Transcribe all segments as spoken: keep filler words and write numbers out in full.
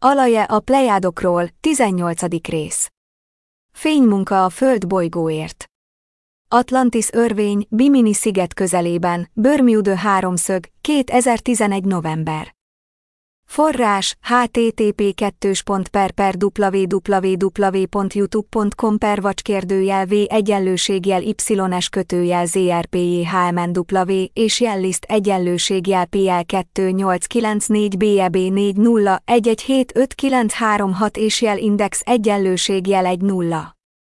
Alaje a Plejádokról, tizennyolcadik rész. Fénymunka a Föld bolygóért. Atlantis örvény, Bimini sziget közelében, Bermuda háromszög, kétezer-tizenegy november. Forrás: h t t p kettős pont per per w w w pont youtube pont com per vacskérdőjel v egyenlőségjel y-s kötőjel zrpjhmnw és jelliszt egyenlőségjel pl kettő nyolc kilenc négy b e b négy nulla egy egy hét öt kilenc három hat és jelindex egyenlőségjel egy nulla.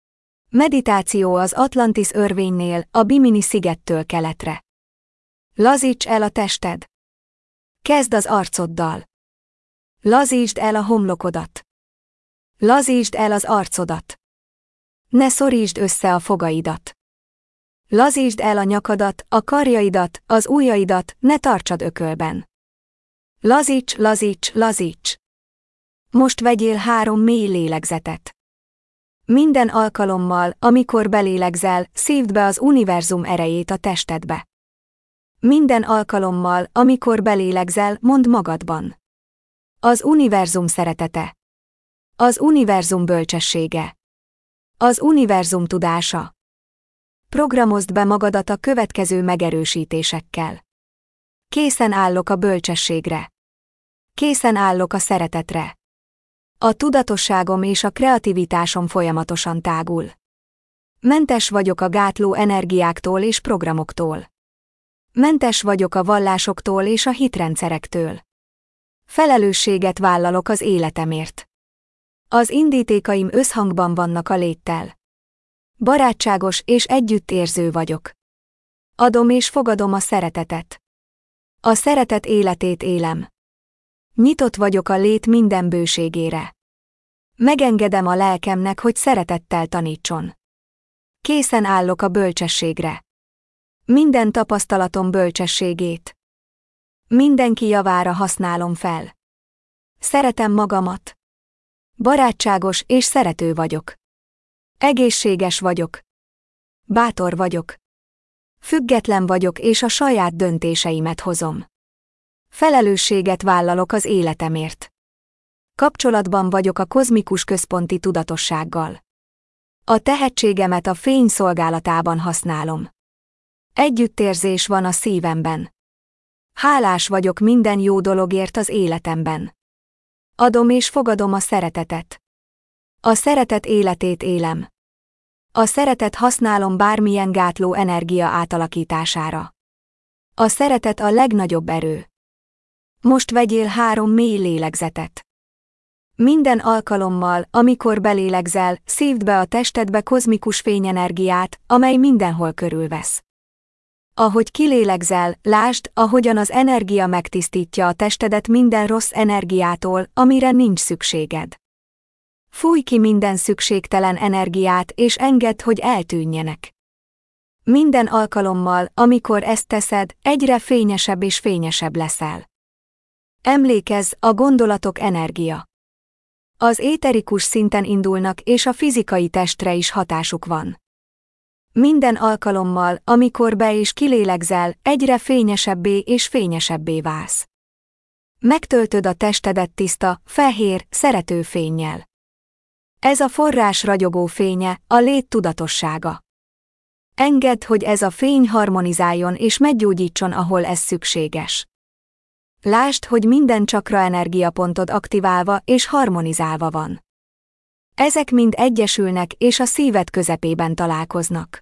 Meditáció az Atlantis örvénynél, a Bimini szigettől keletre. Lazíts el a tested. Kezd az arcoddal. Lazítsd el a homlokodat. Lazítsd el az arcodat. Ne szorítsd össze a fogaidat. Lazítsd el a nyakadat, a karjaidat, az ujjaidat, ne tartsad ökölben. Lazíts, lazíts, lazíts. Most vegyél három mély lélegzetet. Minden alkalommal, amikor belélegzel, szívd be az univerzum erejét a testedbe. Minden alkalommal, amikor belélegzel, mondd magadban. Az univerzum szeretete. Az univerzum bölcsessége. Az univerzum tudása. Programozd be magadat a következő megerősítésekkel. Készen állok a bölcsességre. Készen állok a szeretetre. A tudatosságom és a kreativitásom folyamatosan tágul. Mentes vagyok a gátló energiáktól és programoktól. Mentes vagyok a vallásoktól és a hitrendszerektől. Felelősséget vállalok az életemért. Az indítékaim összhangban vannak a léttel. Barátságos és együttérző vagyok. Adom és fogadom a szeretetet. A szeretet életét élem. Nyitott vagyok a lét minden bőségére. Megengedem a lelkemnek, hogy szeretettel tanítson. Készen állok a bölcsességre. Minden tapasztalatom bölcsességét. Mindenki javára használom fel. Szeretem magamat. Barátságos és szerető vagyok. Egészséges vagyok. Bátor vagyok. Független vagyok és a saját döntéseimet hozom. Felelősséget vállalok az életemért. Kapcsolatban vagyok a kozmikus központi tudatossággal. A tehetségemet a fény szolgálatában használom. Együttérzés van a szívemben. Hálás vagyok minden jó dologért az életemben. Adom és fogadom a szeretetet. A szeretet életét élem. A szeretet használom bármilyen gátló energia átalakítására. A szeretet a legnagyobb erő. Most vegyél három mély lélegzetet. Minden alkalommal, amikor belélegzel, szívd be a testedbe kozmikus fényenergiát, amely mindenhol körülvesz. Ahogy kilélegzel, lásd, ahogyan az energia megtisztítja a testedet minden rossz energiától, amire nincs szükséged. Fújj ki minden szükségtelen energiát és engedd, hogy eltűnjenek. Minden alkalommal, amikor ezt teszed, egyre fényesebb és fényesebb leszel. Emlékezz, a gondolatok energia. Az éterikus szinten indulnak és a fizikai testre is hatásuk van. Minden alkalommal, amikor be- és kilélegzel, egyre fényesebbé és fényesebbé válsz. Megtöltöd a testedet tiszta, fehér, szerető fénnyel. Ez a forrás ragyogó fénye, a lét tudatossága. Engedd, hogy ez a fény harmonizáljon és meggyógyítson, ahol ez szükséges. Lásd, hogy minden csakra energiapontod aktiválva és harmonizálva van. Ezek mind egyesülnek és a szíved közepében találkoznak.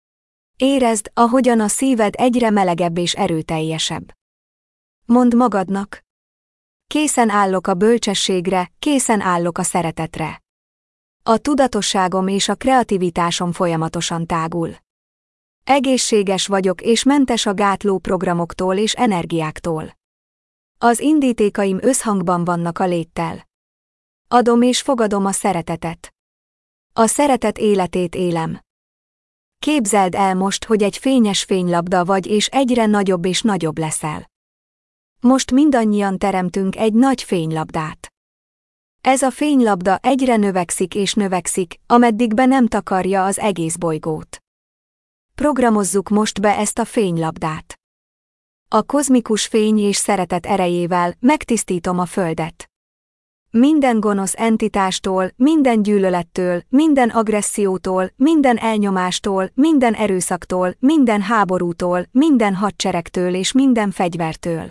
Érezd, ahogyan a szíved egyre melegebb és erőteljesebb. Mondd magadnak. Készen állok a bölcsességre, készen állok a szeretetre. A tudatosságom és a kreativitásom folyamatosan tágul. Egészséges vagyok és mentes a gátló programoktól és energiáktól. Az indítékaim összhangban vannak a léttel. Adom és fogadom a szeretetet. A szeretet életét élem. Képzeld el most, hogy egy fényes fénylabda vagy és egyre nagyobb és nagyobb leszel. Most mindannyian teremtünk egy nagy fénylabdát. Ez a fénylabda egyre növekszik és növekszik, ameddig be nem takarja az egész bolygót. Programozzuk most be ezt a fénylabdát. A kozmikus fény és szeretet erejével megtisztítom a Földet. Minden gonosz entitástól, minden gyűlölettől, minden agressziótól, minden elnyomástól, minden erőszaktól, minden háborútól, minden hadseregtől és minden fegyvertől.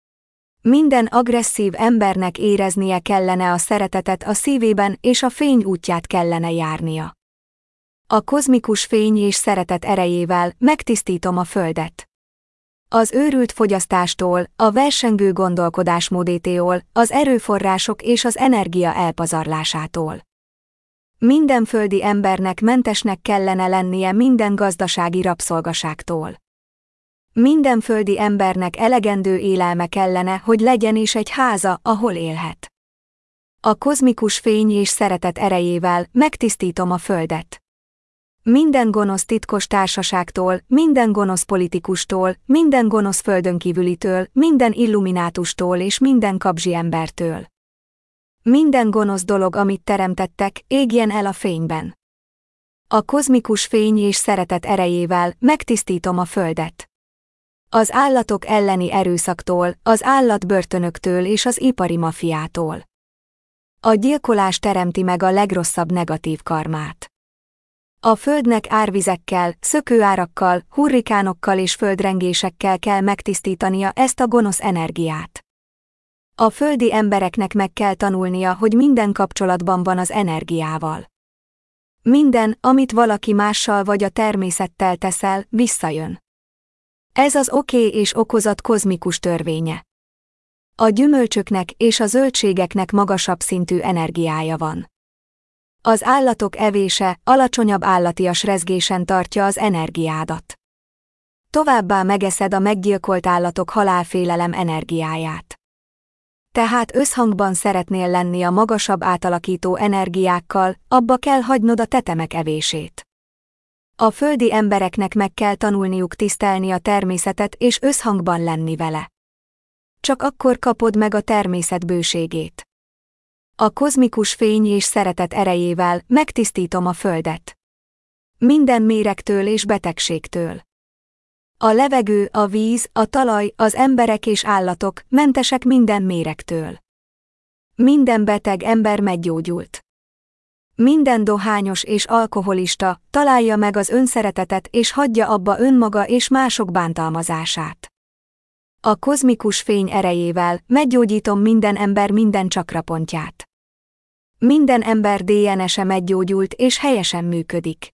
Minden agresszív embernek éreznie kellene a szeretetet a szívében és a fény útját kellene járnia. A kozmikus fény és szeretet erejével megtisztítom a földet. Az őrült fogyasztástól, a versengő gondolkodásmódétól, az erőforrások és az energia elpazarlásától. Minden földi embernek mentesnek kellene lennie minden gazdasági rabszolgaságtól. Minden földi embernek elegendő élelme kellene, hogy legyen és egy háza, ahol élhet. A kozmikus fény és szeretet erejével megtisztítom a földet. Minden gonosz titkos társaságtól, minden gonosz politikustól, minden gonosz földönkívülitől, minden illuminátustól és minden kabzsi embertől. Minden gonosz dolog, amit teremtettek, égjen el a fényben. A kozmikus fény és szeretet erejével megtisztítom a földet. Az állatok elleni erőszaktól, az állatbörtönöktől és az ipari mafiától. A gyilkolás teremti meg a legrosszabb negatív karmát. A földnek árvizekkel, szökőárakkal, hurrikánokkal és földrengésekkel kell megtisztítania ezt a gonosz energiát. A földi embereknek meg kell tanulnia, hogy minden kapcsolatban van az energiával. Minden, amit valaki mással vagy a természettel teszel, visszajön. Ez az oké és okozat kozmikus törvénye. A gyümölcsöknek és a zöldségeknek magasabb szintű energiája van. Az állatok evése alacsonyabb állatias rezgésen tartja az energiádat. Továbbá megeszed a meggyilkolt állatok halálfélelem energiáját. Tehát összhangban szeretnél lenni a magasabb átalakító energiákkal, abba kell hagynod a tetemek evését. A földi embereknek meg kell tanulniuk tisztelni a természetet és összhangban lenni vele. Csak akkor kapod meg a természet bőségét. A kozmikus fény és szeretet erejével megtisztítom a földet. Minden méregtől és betegségtől. A levegő, a víz, a talaj, az emberek és állatok mentesek minden méregtől. Minden beteg ember meggyógyult. Minden dohányos és alkoholista találja meg az önszeretetet és hagyja abba önmaga és mások bántalmazását. A kozmikus fény erejével meggyógyítom minden ember minden csakrapontját. Minden ember dé en es-e meggyógyult és helyesen működik.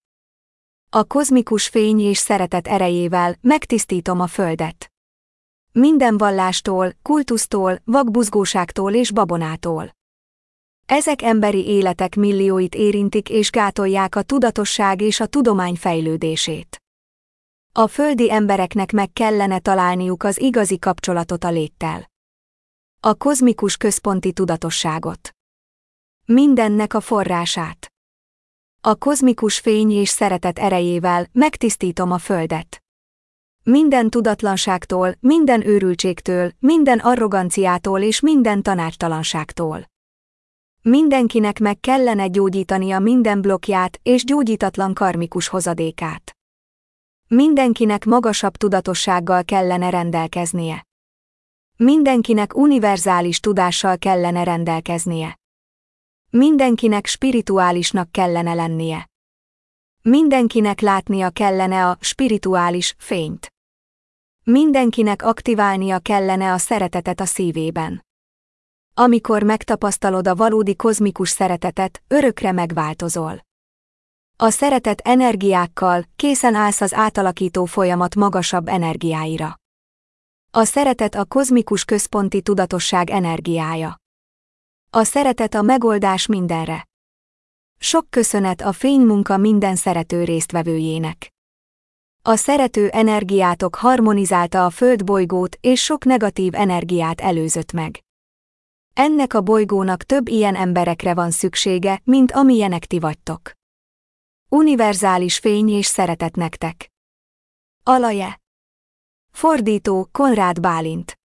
A kozmikus fény és szeretet erejével megtisztítom a földet. Minden vallástól, kultusztól, vakbuzgóságtól és babonától. Ezek emberi életek millióit érintik és gátolják a tudatosság és a tudomány fejlődését. A földi embereknek meg kellene találniuk az igazi kapcsolatot a léttel. A kozmikus központi tudatosságot. Mindennek a forrását. A kozmikus fény és szeretet erejével megtisztítom a földet. Minden tudatlanságtól, minden őrültségtől, minden arroganciától és minden tanácstalanságtól. Mindenkinek meg kellene gyógyítania minden blokkját és gyógyítatlan karmikus hozadékát. Mindenkinek magasabb tudatossággal kellene rendelkeznie. Mindenkinek univerzális tudással kellene rendelkeznie. Mindenkinek spirituálisnak kellene lennie. Mindenkinek látnia kellene a spirituális fényt. Mindenkinek aktiválnia kellene a szeretetet a szívében. Amikor megtapasztalod a valódi kozmikus szeretetet, örökre megváltozol. A szeretet energiákkal készen állsz az átalakító folyamat magasabb energiáira. A szeretet a kozmikus központi tudatosság energiája. A szeretet a megoldás mindenre. Sok köszönet a fénymunka minden szerető résztvevőjének. A szerető energiátok harmonizálta a földbolygót és sok negatív energiát előzött meg. Ennek a bolygónak több ilyen emberekre van szüksége, mint amilyenek ti vagytok. Univerzális fény és szeretet nektek. Alaje. Fordító Konrád Bálint.